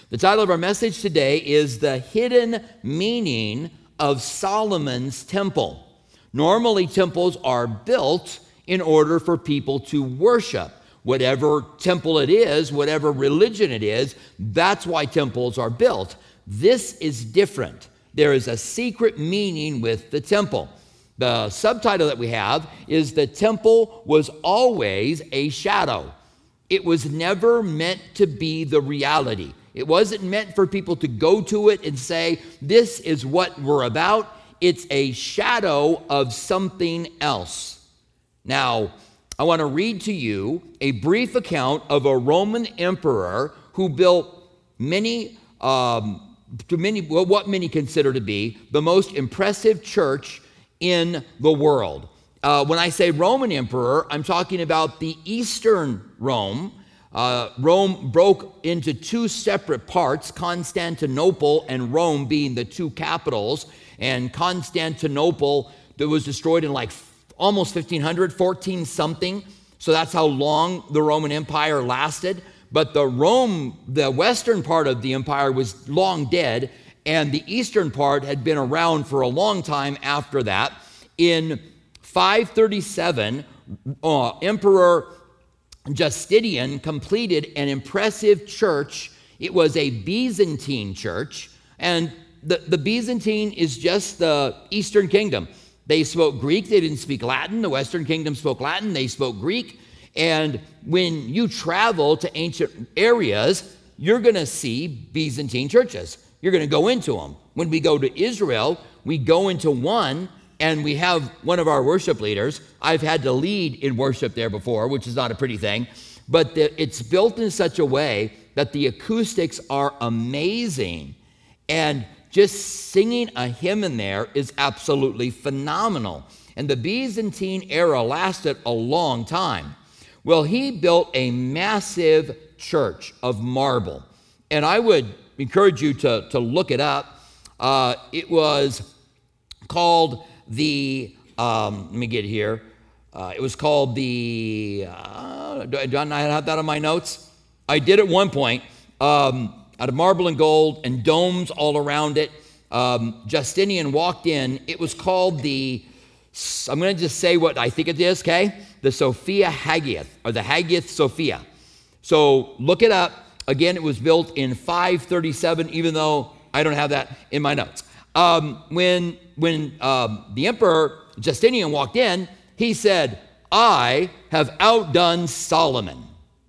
The title of our message today is The Hidden Meaning of Solomon's Temple. Normally, temples are built in order for people to worship. Whatever temple it is, whatever religion it is, that's why temples are built. This is different. There is a secret meaning with the temple. The subtitle that we have is The Temple Was Always a Shadow. It was never meant to be the reality. It wasn't meant for people to go to it and say, this is what we're about. It's a shadow of something else. Now, I want to read to you a brief account of a Roman emperor who built what many consider to be the most impressive church in the world. When I say Roman emperor, I'm talking about the Eastern Rome. Rome broke into two separate parts, Constantinople and Rome being the two capitals. And Constantinople that was destroyed in like almost 1500, 14 something. So that's how long the Roman Empire lasted. But the western part of the empire was long dead, and the eastern part had been around for a long time after that. In 537, Emperor Justinian completed an impressive church. It was a Byzantine church, and the Byzantine is just the Eastern Kingdom. They spoke Greek, they didn't speak Latin. The Western Kingdom spoke Latin, they spoke Greek. And when you travel to ancient areas, you're going to see Byzantine churches. You're going to go into them. When we go to Israel, we go into one, and we have one of our worship leaders. I've had to lead in worship there before, which is not a pretty thing. But it's built in such a way that the acoustics are amazing. And just singing a hymn in there is absolutely phenomenal. And the Byzantine era lasted a long time. Well, he built a massive church of marble. And I would encourage you to look it up. It was called the, let me get here. It was called the, do I not have that on my notes? I did at one point, out of marble and gold and domes all around it. Justinian walked in. It was called I'm going to just say what I think it is, okay? The Sophia Hagia, or the Hagia Sophia. So look it up. Again, it was built in 537, even though I don't have that in my notes. When the Emperor Justinian walked in, he said, I have outdone Solomon.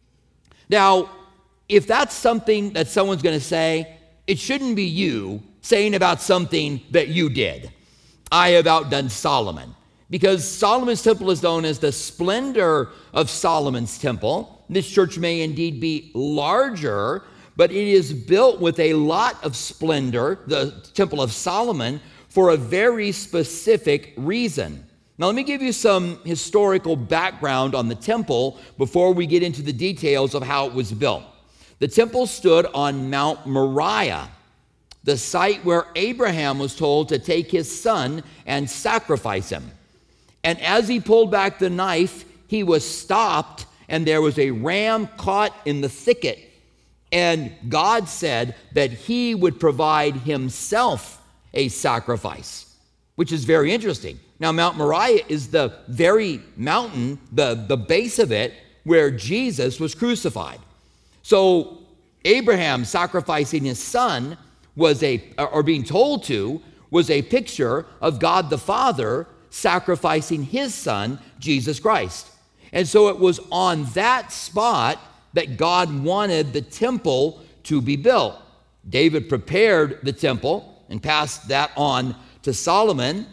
Now, if that's something that someone's going to say, it shouldn't be you saying about something that you did. I have outdone Solomon. Because Solomon's temple is known as the splendor of Solomon's temple. This church may indeed be larger, but it is built with a lot of splendor, the Temple of Solomon, for a very specific reason. Now, let me give you some historical background on the temple before we get into the details of how it was built. The temple stood on Mount Moriah, the site where Abraham was told to take his son and sacrifice him. And as he pulled back the knife, he was stopped, and there was a ram caught in the thicket. And God said that he would provide himself a sacrifice, which is very interesting. Now, Mount Moriah is the very mountain, the base of it, where Jesus was crucified. So Abraham sacrificing his son was being told to, was a picture of God the Father sacrificing his son, Jesus Christ. And so it was on that spot that God wanted the temple to be built. David prepared the temple and passed that on to Solomon.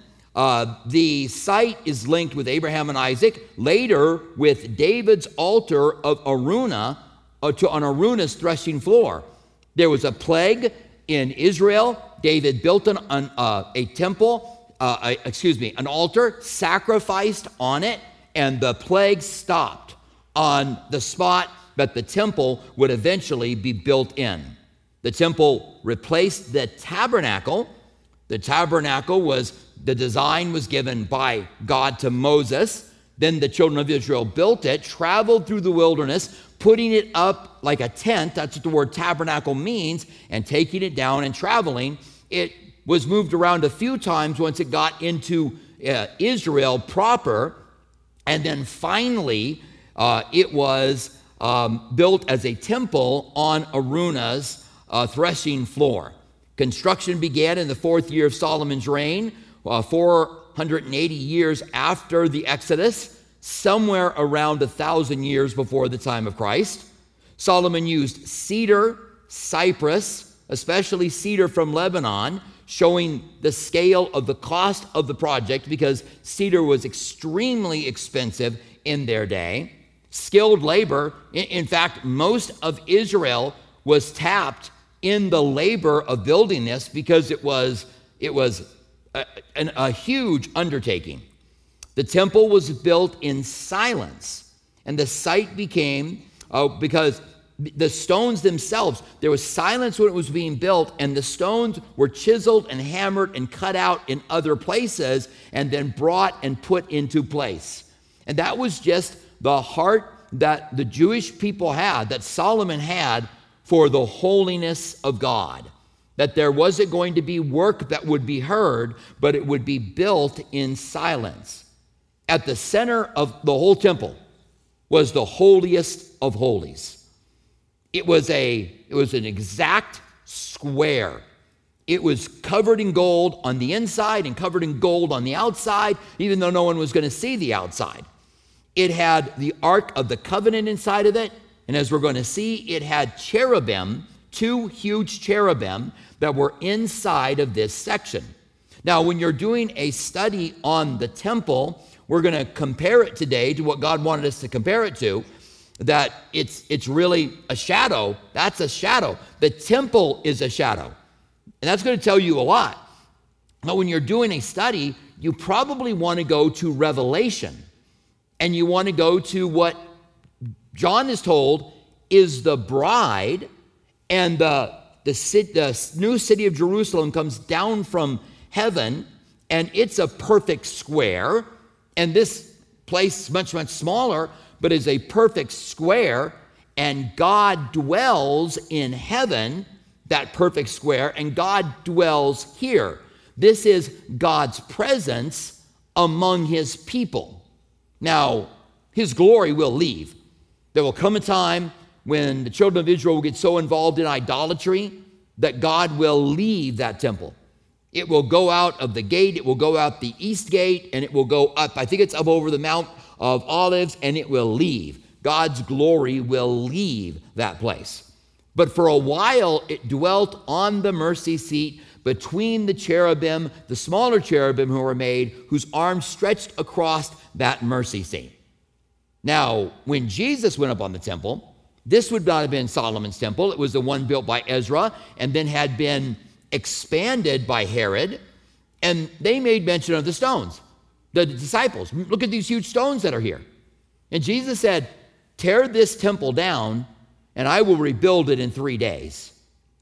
The site is linked with Abraham and Isaac, later with David's altar of Araunah on Araunah's threshing floor. There was a plague in Israel. David built an altar, sacrificed on it, and the plague stopped on the spot that the temple would eventually be built in. The temple replaced the tabernacle. The tabernacle the design was given by God to Moses. Then the children of Israel built it, traveled through the wilderness, putting it up like a tent, that's what the word tabernacle means, and taking it down and traveling. It was moved around a few times once it got into Israel proper, and then finally it was built as a temple on Araunah's threshing floor. Construction began in the 4th year of Solomon's reign, 480 years after the Exodus, somewhere around 1,000 years before the time of Christ. Solomon used cedar, cypress, especially cedar from Lebanon, showing the scale of the cost of the project because cedar was extremely expensive in their day. Skilled labor, in fact, most of Israel was tapped in the labor of building this because it was a huge undertaking. The temple was built in silence, and the site became, because the stones themselves, there was silence when it was being built, and the stones were chiseled and hammered and cut out in other places and then brought and put into place. And that was just the heart that the Jewish people had, that Solomon had for the holiness of God. That there wasn't going to be work that would be heard, but it would be built in silence. At the center of the whole temple was the holiest of holies. It was an exact square. It was covered in gold on the inside and covered in gold on the outside, even though no one was going to see the outside. It had the Ark of the Covenant inside of it, and as we're going to see, it had cherubim, 2 huge cherubim that were inside of this section. Now, when you're doing a study on the temple, we're going to compare it today to what God wanted us to compare it to, that it's really a shadow. That's a shadow. The temple is a shadow. And that's going to tell you a lot. But when you're doing a study, you probably want to go to Revelation. And you want to go to what John is told is the bride, and the new city of Jerusalem comes down from heaven, and it's a perfect square. And this place is much, much smaller, but is a perfect square, and God dwells in heaven, that perfect square, and God dwells here. This is God's presence among his people. Now, his glory will leave. There will come a time when the children of Israel will get so involved in idolatry that God will leave that temple. It will go out of the gate, it will go out the east gate, and it will go up, I think it's up over the Mount of Olives, and it will leave. God's glory will leave that place. But for a while, it dwelt on the mercy seat between the cherubim, the smaller cherubim who were made, whose arms stretched across that mercy seat. Now, when Jesus went up on the temple, this would not have been Solomon's temple. It was the one built by Ezra and then had been expanded by Herod, and they made mention of the stones. The disciples, look at these huge stones that are here. And Jesus said, tear this temple down, and I will rebuild it in 3 days.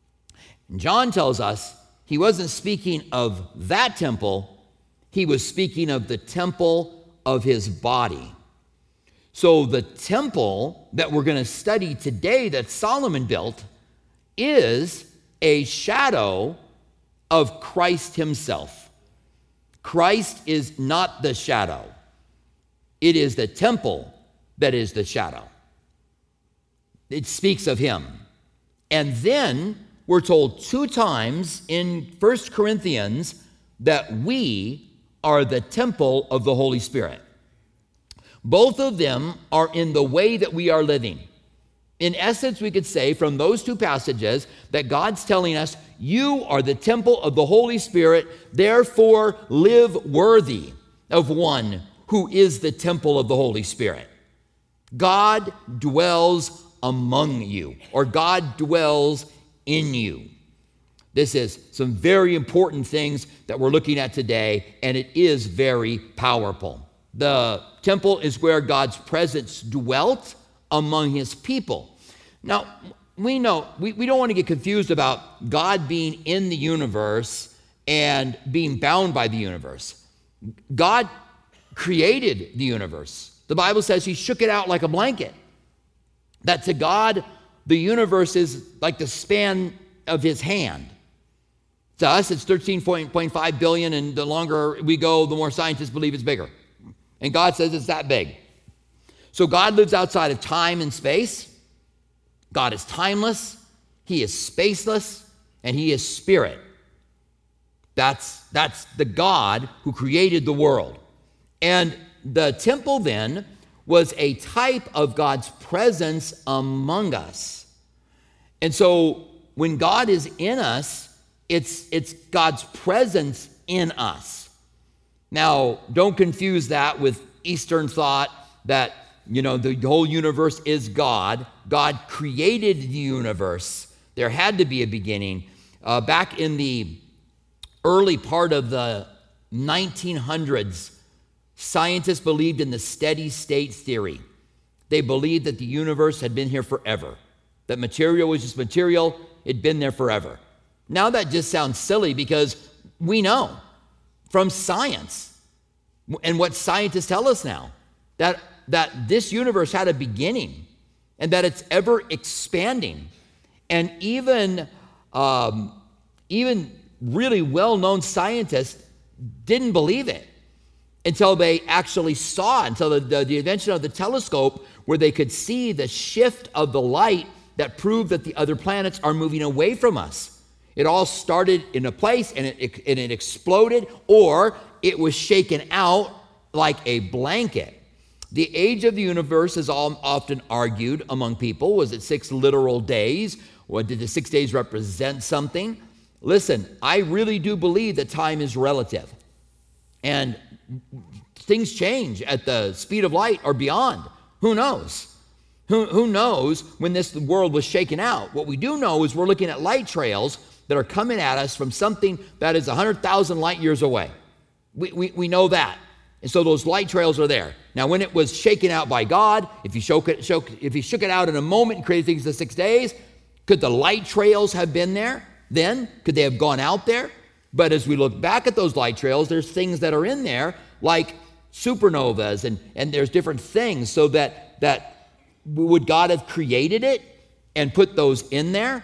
And John tells us he wasn't speaking of that temple, he was speaking of the temple of his body. So the temple that we're going to study today that Solomon built is a shadow of Christ himself. Christ is not the shadow. It is the temple that is the shadow. It speaks of him. And then we're told 2 times in 1 Corinthians that we are the temple of the Holy Spirit. Both of them are in the way that we are living. In essence, we could say from those 2 passages that God's telling us, you are the temple of the Holy Spirit, therefore live worthy of one who is the temple of the Holy Spirit. God dwells among you, or God dwells in you. This is some very important things that we're looking at today, and it is very powerful. The temple is where God's presence dwelt among his people. Now, we know, we don't want to get confused about God being in the universe and being bound by the universe. God created the universe. The Bible says he shook it out like a blanket. That to God, the universe is like the span of his hand. To us, it's 13.5 billion, and the longer we go, the more scientists believe it's bigger. And God says it's that big. So God lives outside of time and space. God is timeless, he is spaceless, and he is spirit. That's the God who created the world. And the temple then was a type of God's presence among us. And so when God is in us, it's God's presence in us. Now, don't confuse that with Eastern thought that, the whole universe is God. God created the universe. There had to be a beginning. Back in the early part of the 1900s, scientists believed in the steady state theory. They believed that the universe had been here forever, that material was just material, it'd been there forever. Now that just sounds silly because we know from science and what scientists tell us now that this universe had a beginning and that it's ever expanding. And even really well-known scientists didn't believe it until they actually saw, until the invention of the telescope, where they could see the shift of the light that proved that the other planets are moving away from us. It all started in a place and it exploded, or it was shaken out like a blanket. The age of the universe is often argued among people. Was it 6 literal days? Or did the 6 days represent something? Listen, I really do believe that time is relative. And things change at the speed of light or beyond. Who knows? Who knows when this world was shaken out? What we do know is we're looking at light trails that are coming at us from something that is 100,000 light years away. We know that. And so those light trails are there. Now, when it was shaken out by God, if he shook it out in a moment and created things in 6 days, could the light trails have been there then? Could they have gone out there? But as we look back at those light trails, there's things that are in there like supernovas and there's different things, so that would God have created it and put those in there?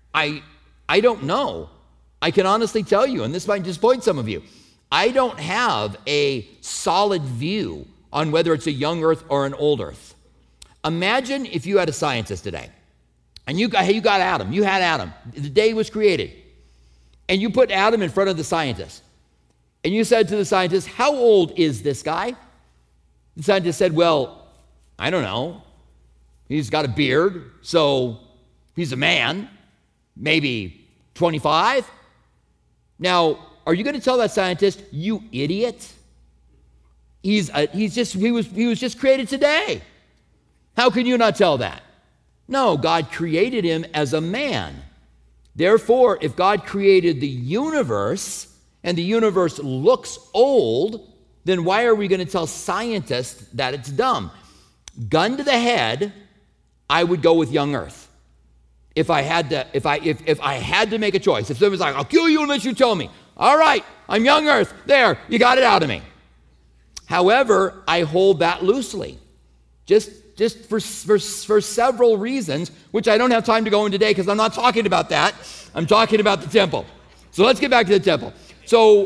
I don't know. I can honestly tell you, and this might disappoint some of you, I don't have a solid view on whether it's a young earth or an old earth. Imagine if you had a scientist today, and you got Adam. You had Adam. The day he was created. And you put Adam in front of the scientist. And you said to the scientist, how old is this guy? The scientist said, well, I don't know. He's got a beard, so he's a man, maybe 25. Now, are you going to tell that scientist, you idiot? He was just created today. How can you not tell that? No, God created him as a man. Therefore, if God created the universe and the universe looks old, then why are we going to tell scientists that it's dumb? Gun to the head, I would go with young earth. If I had to make a choice, if someone's like, I'll kill you unless you tell me. All right, I'm young earth. There, you got it out of me. However, I hold that loosely. Just for several reasons, which I don't have time to go into today because I'm not talking about that. I'm talking about the temple. So let's get back to the temple. So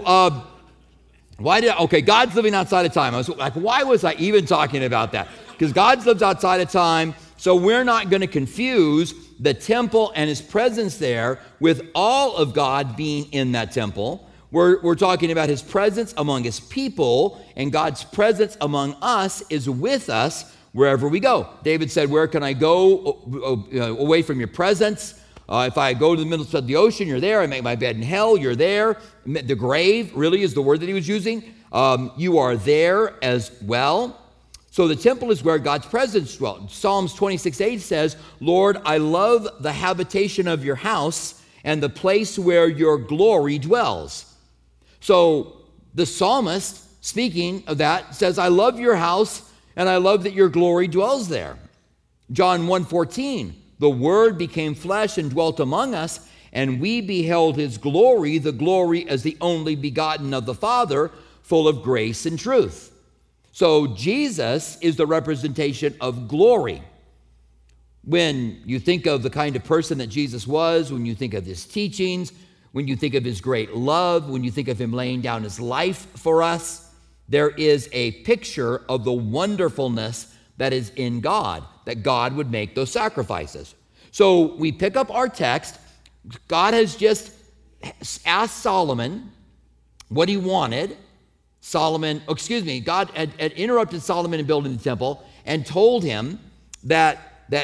God's living outside of time. I was like, why was I even talking about that? Because God lives outside of time, so we're not going to confuse the temple and his presence there with all of God being in that temple. We're talking about his presence among his people, and God's presence among us is with us wherever we go. David said, where can I go away from your presence? If I go to the middle of the ocean, you're there. I make my bed in hell, you're there. The grave really is the word that he was using. You are there as well. So the temple is where God's presence dwelt. Psalms 26:8 says, Lord, I love the habitation of your house and the place where your glory dwells. So the psalmist, speaking of that, says, I love your house and I love that your glory dwells there. John 1:14, the word became flesh and dwelt among us, and we beheld his glory, the glory as the only begotten of the Father, full of grace and truth. So Jesus is the representation of glory. When you think of the kind of person that Jesus was, when you think of his teachings, when you think of his great love, when you think of him laying down his life for us, there is a picture of the wonderfulness that is in God, that God would make those sacrifices. So we pick up our text. God has just asked Solomon what he wanted. God had interrupted Solomon in building the temple and told him that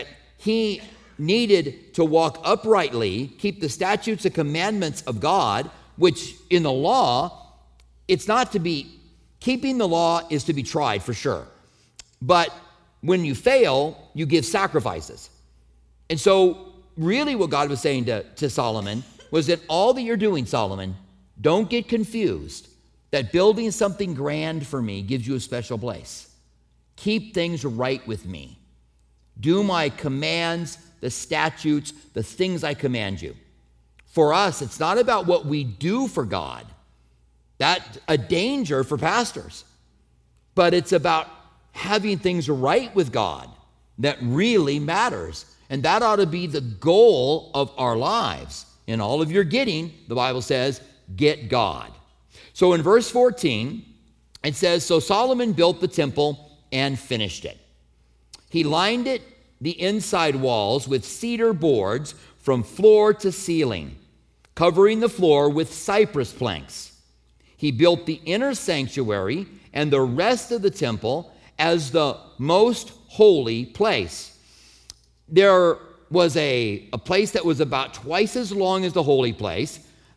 he needed to walk uprightly, keep the statutes and commandments of God, which in the law, it's not to be, keeping the law is to be tried for sure. But when you fail, you give sacrifices. And so really what God was saying to Solomon was that all that you're doing, Solomon, don't get confused that building something grand for me gives you a special place. Keep things right with me. Do my commands, the statutes, the things I command you. For us, it's not about what we do for God. That's a danger for pastors. But it's about having things right with God that really matters. And that ought to be the goal of our lives. In all of your getting, the Bible says, get God. So in verse 14, it says, so Solomon built the temple and finished it. He lined it, the inside walls, with cedar boards from floor to ceiling, covering the floor with cypress planks. He built the inner sanctuary and the rest of the temple as the most holy place. There was a place that was about twice as long as the holy place,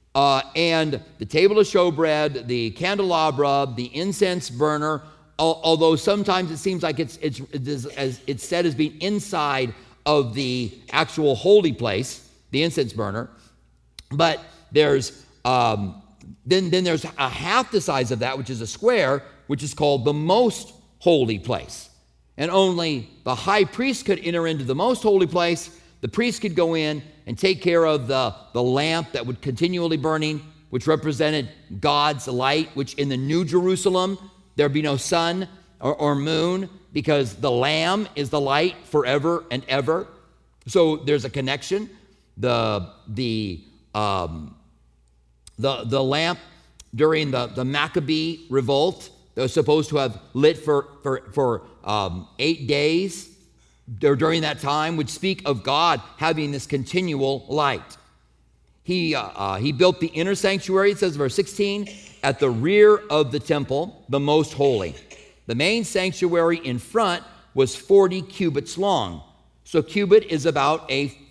and the table of showbread, the candelabra, the incense burner, although sometimes it seems like it's said as being inside of the actual holy place, the incense burner. But there's then there's a half the size of that, which is a square, which is called the most holy place. And only the high priest could enter into the most holy place. The priest could go in and take care of the lamp that would continually burning, which represented God's light, which in the New Jerusalem, there'd be no sun or moon because the Lamb is the light forever and ever. So there's a connection. The lamp during the Maccabee revolt that was supposed to have lit for 8 days during that time would speak of God having this continual light. He built the inner sanctuary, it says verse 16, at the rear of the temple, the most holy. The main sanctuary in front was 40 cubits long. So cubit is about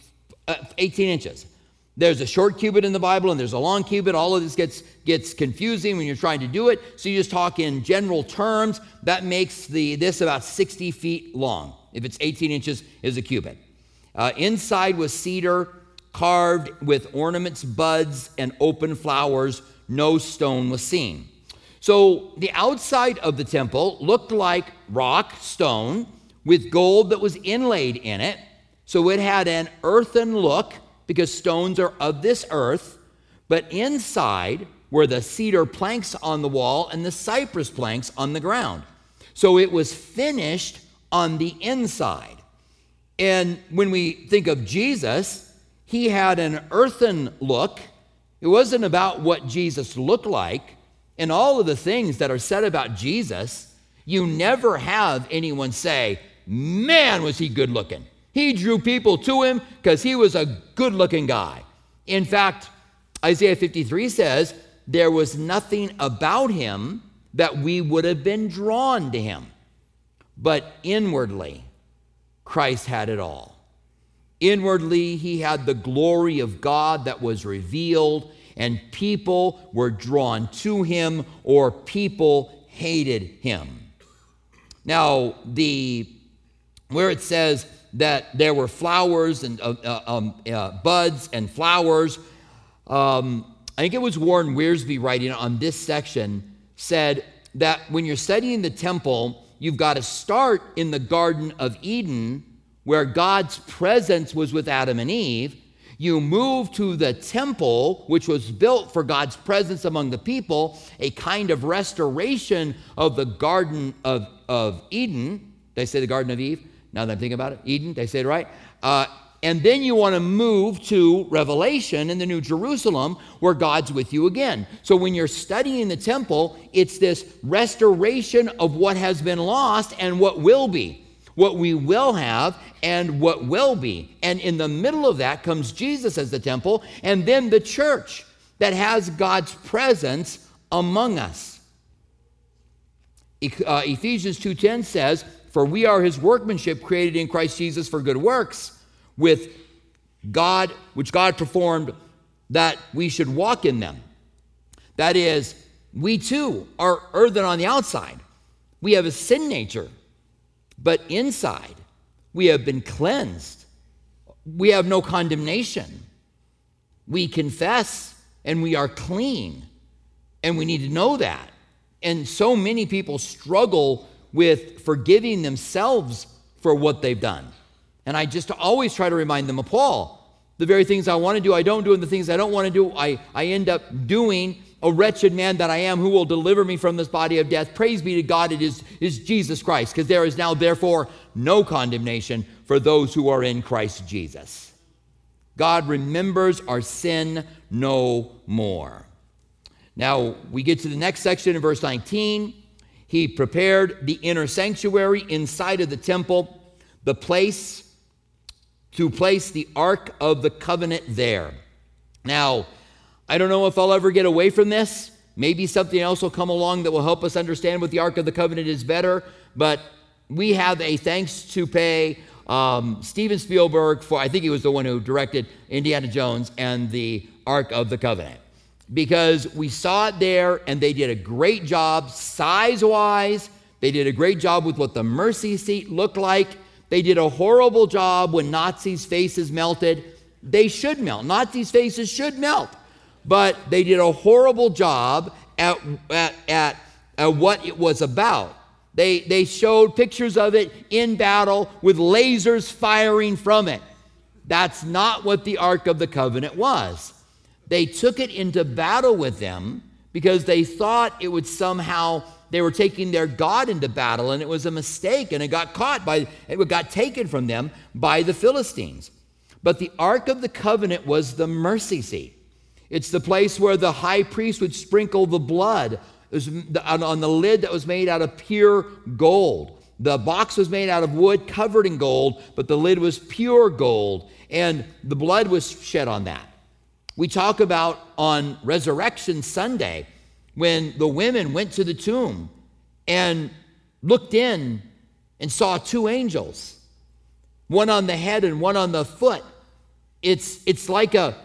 18 inches. There's a short cubit in the Bible and there's a long cubit. All of this gets confusing when you're trying to do it. So you just talk in general terms. That makes this about 60 feet long. If it's 18 inches, is a cubit. Inside was cedar, carved with ornaments, buds, and open flowers. No stone was seen. So the outside of the temple looked like rock, stone, with gold that was inlaid in it. So it had an earthen look, because stones are of this earth. But inside were the cedar planks on the wall and the cypress planks on the ground. So it was finished on the inside. And when we think of Jesus, he had an earthen look. It wasn't about what Jesus looked like. And all of the things that are said about Jesus, you never have anyone say, man, was he good looking. He drew people to him because he was a good-looking guy. In fact, Isaiah 53 says, there was nothing about him that we would have been drawn to him. But inwardly, Christ had it all. Inwardly, he had the glory of God that was revealed, and people were drawn to him, or people hated him. Now, where it says that there were flowers and buds and flowers, I think it was Warren Wiersbe writing on this section, said that when you're studying the temple, you've got to start in the Garden of Eden, where God's presence was with Adam and Eve. You move to the temple, which was built for God's presence among the people, a kind of restoration of the Garden of Eden. Did I say the Garden of Eve? Now that I'm thinking about it, Eden, did I say it right? And then you want to move to Revelation in the New Jerusalem where God's with you again. So when you're studying the temple, it's this restoration of what has been lost and what will be, what we will have and what will be. And in the middle of that comes Jesus as the temple, and then the church that has God's presence among us. Ephesians 2:10 says, "For we are his workmanship created in Christ Jesus for good works, with God, which God performed, that we should walk in them." That is, we too are earthen on the outside. We have a sin nature, but inside we have been cleansed. We have no condemnation. We confess and we are clean, and we need to know that. And so many people struggle with forgiving themselves for what they've done. And I just always try to remind them of Paul. The very things I want to do, I don't do, and the things I don't want to do, I end up doing. "A wretched man that I am, who will deliver me from this body of death? Praise be to God, it is Jesus Christ, because there is now therefore no condemnation for those who are in Christ Jesus." God remembers our sin no more. Now, we get to the next section in verse 19. He prepared the inner sanctuary inside of the temple, the place to place the Ark of the Covenant there. Now, I don't know if I'll ever get away from this. Maybe something else will come along that will help us understand what the Ark of the Covenant is better, but we have a thanks to pay Steven Spielberg for, I think he was the one who directed Indiana Jones and the Ark of the Covenant, because we saw it there and they did a great job size-wise. They did a great job with what the mercy seat looked like. They did a horrible job when Nazis' faces melted. They should melt. Nazis' faces should melt. But they did a horrible job at what it was about. They showed pictures of it in battle with lasers firing from it. That's not what the Ark of the Covenant was. They took it into battle with them because they thought it would somehow, they were taking their God into battle, and it was a mistake, and it got taken from them by the Philistines. But the Ark of the Covenant was the mercy seat. It's the place where the high priest would sprinkle the blood. It was on the lid that was made out of pure gold. The box was made out of wood covered in gold, but the lid was pure gold, and the blood was shed on that. We talk about on Resurrection Sunday when the women went to the tomb and looked in and saw two angels, one on the head and one on the foot. It's like a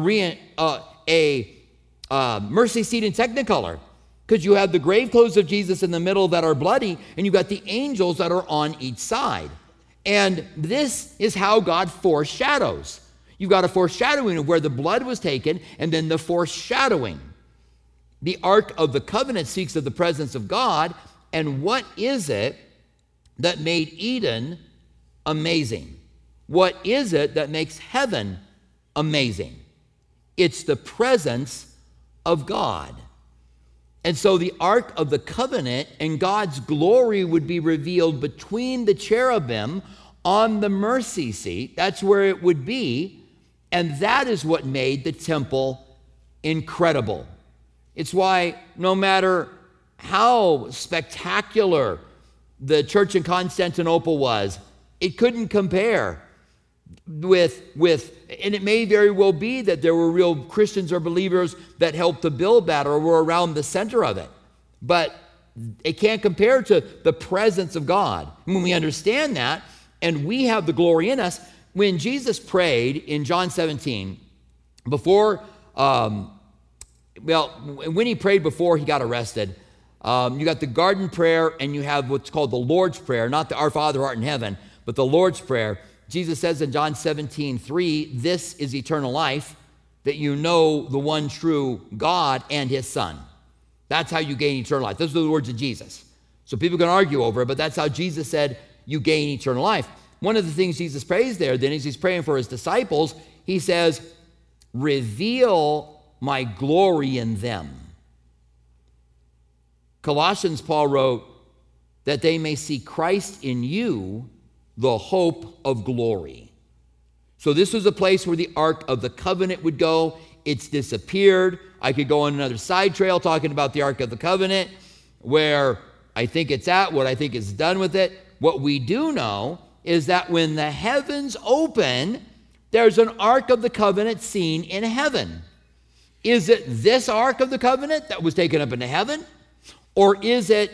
mercy seat in Technicolor, because you have the grave clothes of Jesus in the middle that are bloody, and you've got the angels that are on each side. And this is how God foreshadows. You've got a foreshadowing of where the blood was taken, and then the foreshadowing. The Ark of the Covenant speaks of the presence of God, and what is it that made Eden amazing? What is it that makes heaven amazing? It's the presence of God. And so the Ark of the Covenant and God's glory would be revealed between the cherubim on the mercy seat. That's where it would be. And that is what made the temple incredible. It's why no matter how spectacular the church in Constantinople was, it couldn't compare with, and it may very well be that there were real Christians or believers that helped to build that or were around the center of it. But it can't compare to the presence of God. When we understand that, and we have the glory in us, when Jesus prayed in John 17, when he prayed before he got arrested, you got the garden prayer and you have what's called the Lord's Prayer, not the Our Father who art in heaven, but the Lord's Prayer. Jesus says in John 17:3, "This is eternal life, that you know the one true God and his Son." That's how you gain eternal life. Those are the words of Jesus. So people can argue over it, but that's how Jesus said you gain eternal life. One of the things Jesus prays there then is he's praying for his disciples. He says, "Reveal my glory in them." Colossians, Paul wrote, "that they may see Christ in you, the hope of glory." So this was a place where the Ark of the Covenant would go. It's disappeared. I could go on another side trail talking about the Ark of the Covenant, where I think it's at, what I think is done with it. What we do know is that when the heavens open, there's an Ark of the Covenant seen in heaven. Is it this Ark of the Covenant that was taken up into heaven? Or is it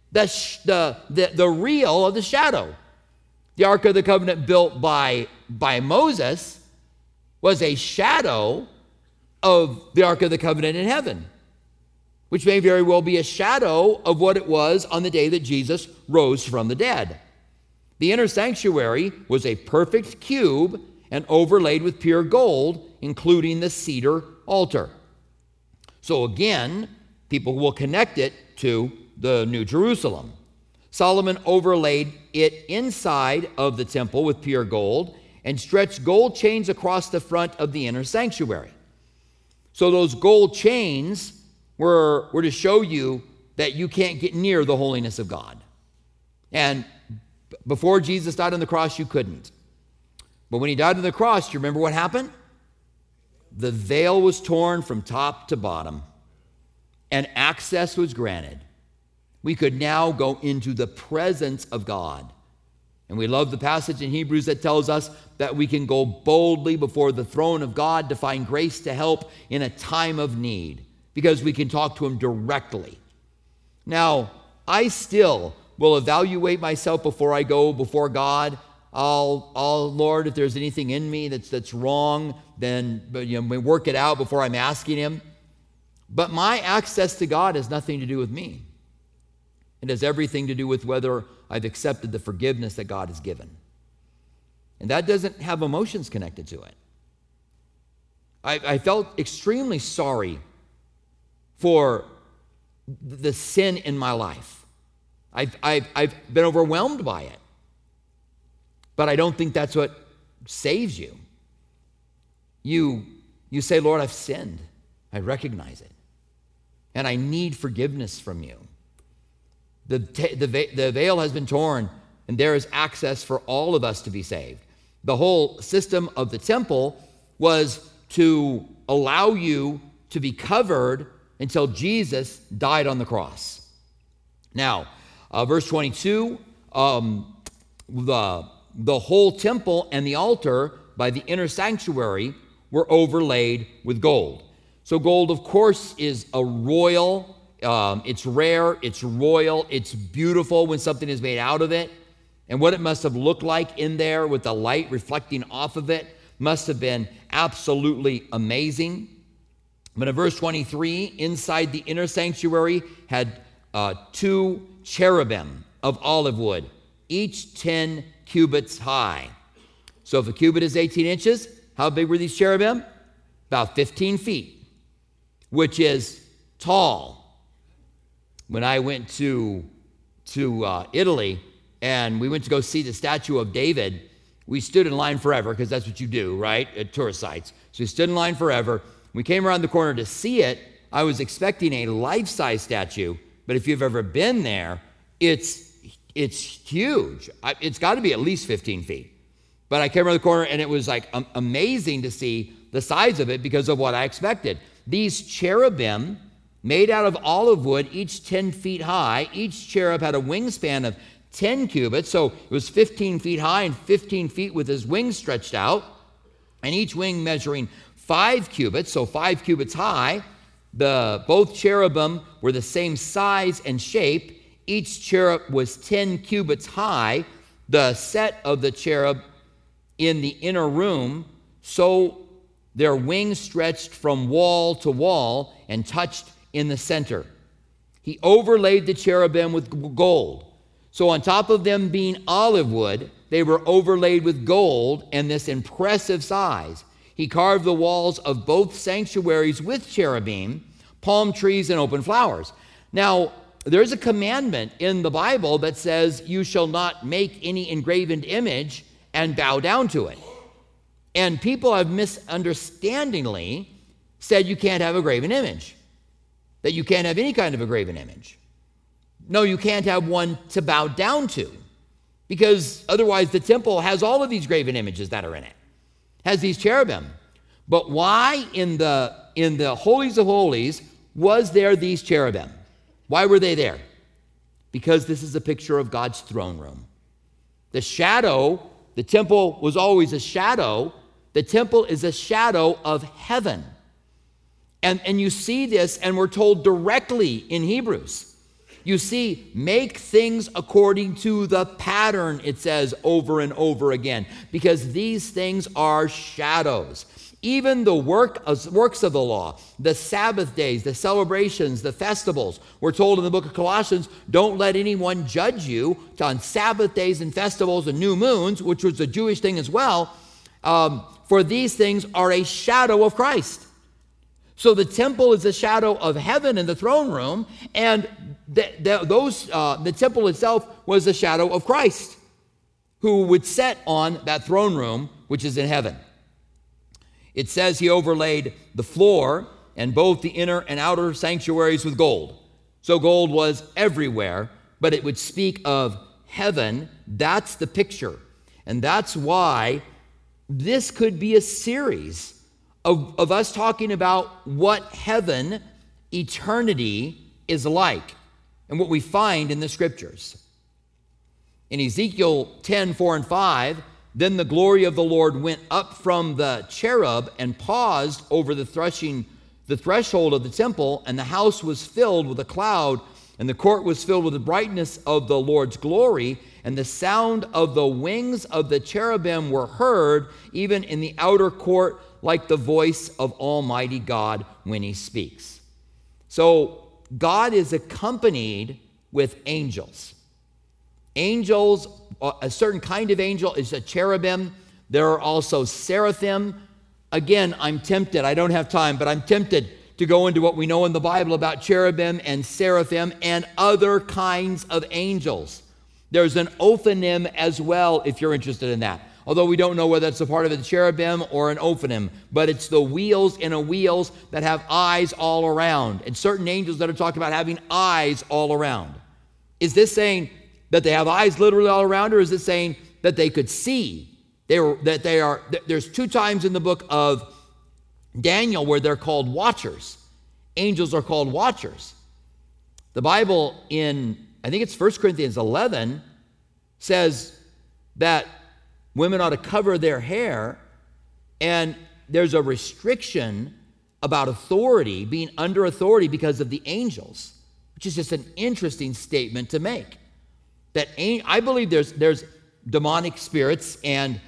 the real of the shadow? The Ark of the Covenant built by Moses was a shadow of the Ark of the Covenant in heaven, which may very well be a shadow of what it was on the day that Jesus rose from the dead. The inner sanctuary was a perfect cube and overlaid with pure gold, including the cedar altar. So again, people will connect it to the New Jerusalem. Solomon overlaid it inside of the temple with pure gold and stretched gold chains across the front of the inner sanctuary. So those gold chains were to show you that you can't get near the holiness of God. And before Jesus died on the cross, you couldn't. But when he died on the cross, do you remember what happened? The veil was torn from top to bottom, and access was granted. We could now go into the presence of God. And we love the passage in Hebrews that tells us that we can go boldly before the throne of God to find grace to help in a time of need, because we can talk to him directly. Now, I still will evaluate myself before I go before God. Lord, if there's anything in me that's wrong, then we work it out before I'm asking him. But my access to God has nothing to do with me. It has everything to do with whether I've accepted the forgiveness that God has given. And that doesn't have emotions connected to it. I felt extremely sorry for the sin in my life. I've been overwhelmed by it. But I don't think that's what saves you. You say, Lord, I've sinned. I recognize it. And I need forgiveness from you. The veil has been torn, and there is access for all of us to be saved. The whole system of the temple was to allow you to be covered until Jesus died on the cross. Now, verse 22, the whole temple and the altar by the inner sanctuary were overlaid with gold. So gold, of course, is a royal. It's rare, it's royal, it's beautiful when something is made out of it. And what it must have looked like in there with the light reflecting off of it must have been absolutely amazing. But in verse 23, inside the inner sanctuary had 2 cherubim of olive wood, each 10 cubits high. So if a cubit is 18 inches, how big were these cherubim? About 15 feet, which is tall. When I went to Italy and we went to go see the statue of David, we stood in line forever, because that's what you do, right, at tourist sites. So we stood in line forever. We came around the corner to see it. I was expecting a life-size statue, but if you've ever been there, it's huge. It's got to be at least 15 feet. But I came around the corner, and it was like amazing to see the size of it because of what I expected. These cherubim, made out of olive wood, each 10 feet high. Each cherub had a wingspan of 10 cubits, so it was 15 feet high and 15 feet with his wings stretched out, and each wing measuring 5 cubits, so 5 cubits high. Both cherubim were the same size and shape. Each cherub was 10 cubits high. The set of the cherub in the inner room, so their wings stretched from wall to wall and touched in the center. He overlaid the cherubim with gold. So on top of them being olive wood, they were overlaid with gold and this impressive size. He carved the walls of both sanctuaries with cherubim, palm trees, and open flowers. Now, there's a commandment in the Bible that says you shall not make any engraven image and bow down to it. And people have misunderstandingly said you can't have a graven image, that you can't have any kind of a graven image. No, you can't have one to bow down to, because otherwise the temple has all of these graven images that are in it. has these cherubim. But why in the holies of holies was there these cherubim? Why were they there? Because this is a picture of God's throne room. The shadow, the temple was always a shadow. The temple is a shadow of heaven. And you see this, and we're told directly in Hebrews. You see, make things according to the pattern, it says over and over again, because these things are shadows. Even the works of the law, the Sabbath days, the celebrations, the festivals, we're told in the book of Colossians, don't let anyone judge you on Sabbath days and festivals and new moons, which was a Jewish thing as well, for these things are a shadow of Christ. So the temple is a shadow of heaven in the throne room, and the temple itself was a shadow of Christ, who would sit on that throne room, which is in heaven. It says he overlaid the floor and both the inner and outer sanctuaries with gold. So gold was everywhere, but it would speak of heaven. That's the picture. And that's why this could be a series of us talking about what heaven, eternity, is like and what we find in the scriptures. In Ezekiel 10, 4 and 5, then the glory of the Lord went up from the cherub and paused over the threshold of the temple, and the house was filled with a cloud, and the court was filled with the brightness of the Lord's glory, and the sound of the wings of the cherubim were heard, even in the outer court, like the voice of Almighty God when he speaks. So God is accompanied with angels. Angels, a certain kind of angel is a cherubim. There are also seraphim. Again, I'm tempted, I don't have time, but I'm tempted to go into what we know in the Bible about cherubim and seraphim and other kinds of angels. There's an ophanim as well, if you're interested in that. Although we don't know whether it's a part of the cherubim or an ophanim, but it's the wheels in a wheels that have eyes all around, and certain angels that are talking about having eyes all around. Is this saying that they have eyes literally all around, or is it saying that they could see? There's 2 times in the book of Daniel where they're called watchers. Angels are called watchers. The Bible in, I think it's 1 Corinthians 11, says that women ought to cover their hair, and there's a restriction about authority, being under authority because of the angels, which is just an interesting statement to make. That I believe there's demonic spirits and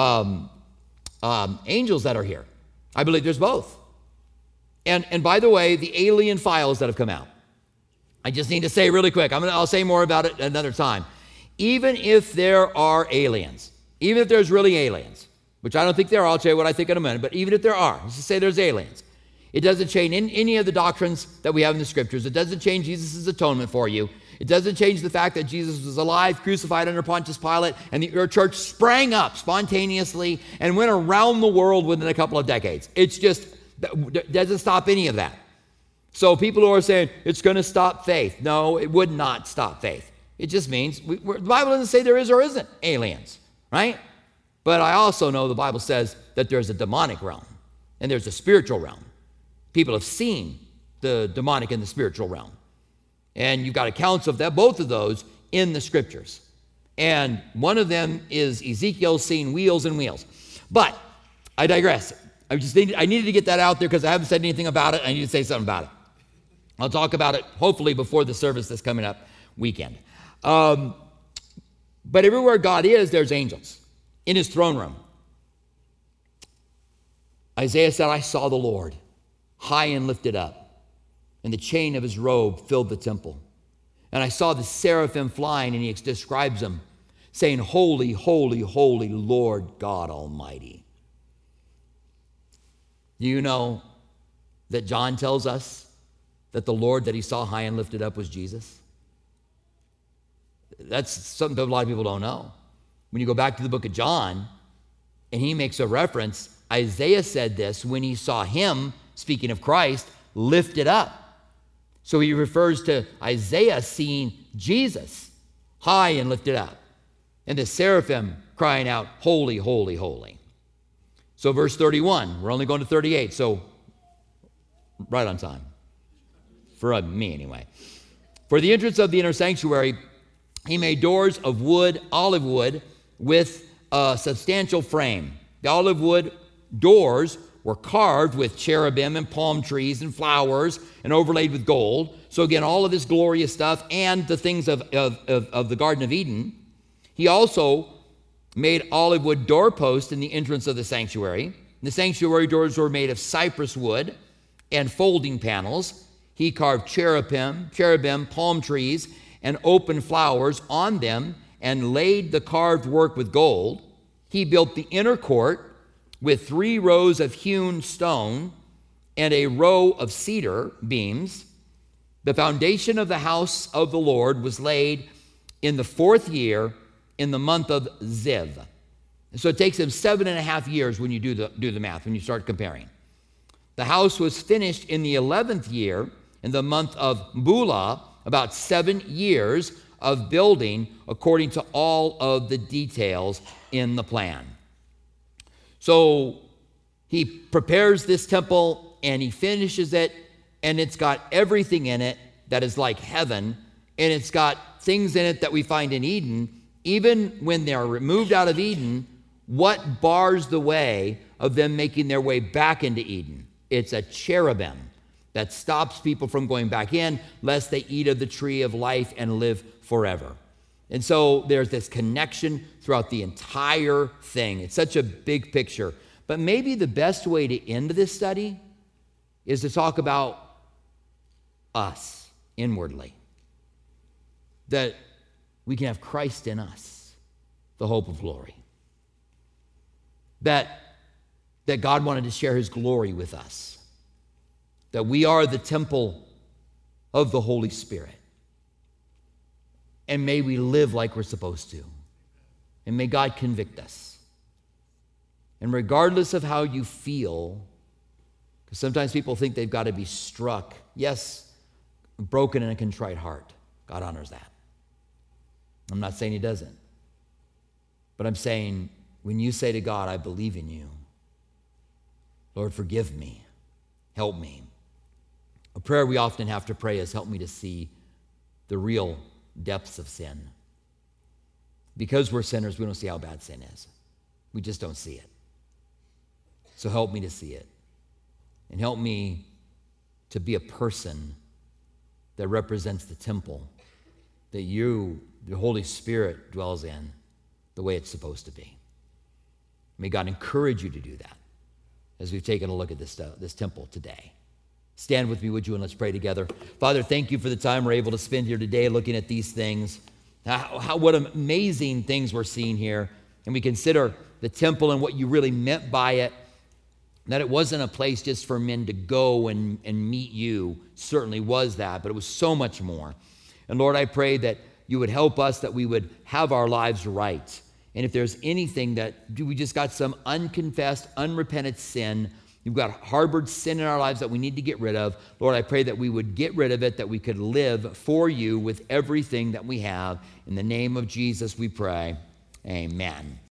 angels that are here. I believe there's both. And by the way, the alien files that have come out. I just need to say really quick, I'll say more about it another time. Even if there are aliens, even if there's really aliens, which I don't think there are, I'll tell you what I think in a minute, but even if there are, let's just say there's aliens, it doesn't change any of the doctrines that we have in the scriptures. It doesn't change Jesus' atonement for you. It doesn't change the fact that Jesus was alive, crucified under Pontius Pilate, and the church sprang up spontaneously and went around the world within a couple of decades. It's just, it doesn't stop any of that. So people who are saying it's going to stop faith, no, it would not stop faith. It just means, the Bible doesn't say there is or isn't aliens, right? But I also know the Bible says that there's a demonic realm and there's a spiritual realm. People have seen the demonic and the spiritual realm. And you've got accounts of that, both of those in the scriptures. And one of them is Ezekiel seeing wheels and wheels. But I digress. I needed to get that out there because I haven't said anything about it. I need to say something about it. I'll talk about it hopefully before the service that's coming up weekend. But everywhere God is, there's angels in his throne room. Isaiah said, I saw the Lord high and lifted up, and the chain of his robe filled the temple. And I saw the seraphim flying, and he describes them, saying, Holy, holy, holy Lord God Almighty. Do you know that John tells us that the Lord that he saw high and lifted up was Jesus? That's something that a lot of people don't know. When you go back to the book of John, and he makes a reference, Isaiah said this when he saw him, speaking of Christ, lifted up. So he refers to Isaiah seeing Jesus high and lifted up, and the seraphim crying out, Holy, holy, holy. So verse 31, we're only going to 38, so right on time. For me anyway. For the entrance of the inner sanctuary, he made doors of wood, olive wood, with a substantial frame. The olive wood doors were carved with cherubim and palm trees and flowers and overlaid with gold. So again, all of this glorious stuff and the things of the Garden of Eden. He also made olive wood doorposts in the entrance of the sanctuary. The sanctuary doors were made of cypress wood and folding panels. He carved cherubim, palm trees, and open flowers on them and laid the carved work with gold. He built the inner court with 3 rows of hewn stone and a row of cedar beams. The foundation of the house of the Lord was laid in the 4th year in the month of Ziv. So it takes him 7.5 years when you do the math, when you start comparing. The house was finished in the 11th year in the month of Bula, about 7 years of building according to all of the details in the plan. So he prepares this temple and he finishes it, and it's got everything in it that is like heaven, and it's got things in it that we find in Eden. Even when they're removed out of Eden, what bars the way of them making their way back into Eden? It's a cherubim that stops people from going back in, lest they eat of the tree of life and live forever. And so there's this connection throughout the entire thing. It's such a big picture. But maybe the best way to end this study is to talk about us inwardly. That we can have Christ in us, the hope of glory. That God wanted to share his glory with us. That we are the temple of the Holy Spirit. And may we live like we're supposed to. And may God convict us. And regardless of how you feel, because sometimes people think they've got to be struck. Yes, a broken and a contrite heart. God honors that. I'm not saying he doesn't. But I'm saying when you say to God, I believe in you, Lord, forgive me, help me. A prayer we often have to pray is, help me to see the real depths of sin. Because we're sinners, we don't see how bad sin is. We just don't see it. So help me to see it. And help me to be a person that represents the temple that you, the Holy Spirit, dwells in the way it's supposed to be. May God encourage you to do that as we've taken a look at this temple today. Stand with me, would you, and let's pray together. Father, thank you for the time we're able to spend here today looking at these things. What amazing things we're seeing here. And we consider the temple and what you really meant by it. That it wasn't a place just for men to go and meet you. Certainly was that, but it was so much more. And Lord, I pray that you would help us, that we would have our lives right. And if there's anything that we just got some unconfessed, unrepented sin, you've got harbored sin in our lives that we need to get rid of. Lord, I pray that we would get rid of it, that we could live for you with everything that we have. In the name of Jesus we pray. Amen.